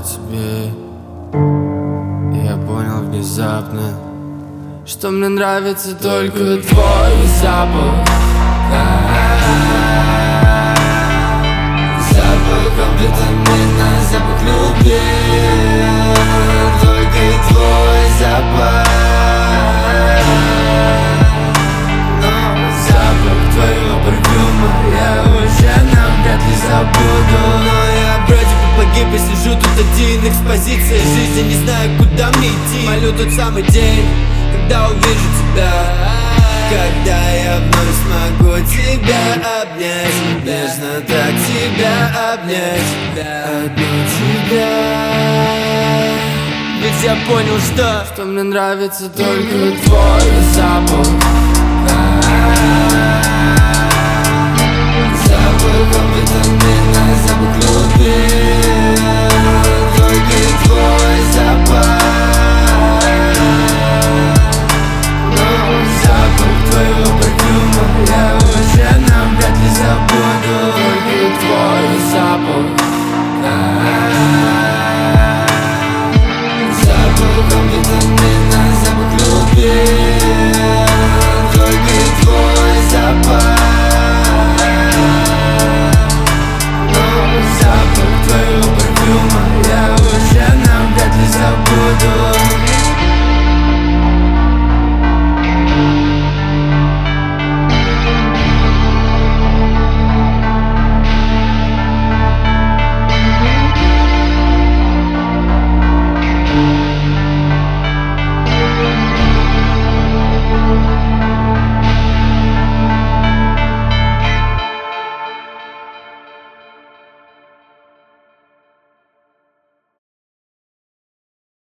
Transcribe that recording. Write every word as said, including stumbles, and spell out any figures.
тебе. И я понял внезапно, что мне нравится только твой запах. Запах амфетамина, запах любви. Только твой запах. Но запах твоего парфюма я уже навряд ли забуду. Но я вроде бы погиб и сижу тут один. Экспозиция жизни, не знаю, куда мне идти. Молю тот самый день, когда увижу тебя, когда я вновь смогу тебя обнять. Нежно так тебя обнять, одну тебя. Ведь я понял, что Что мне нравится только твой запах. Запах амфетамина, запах любви.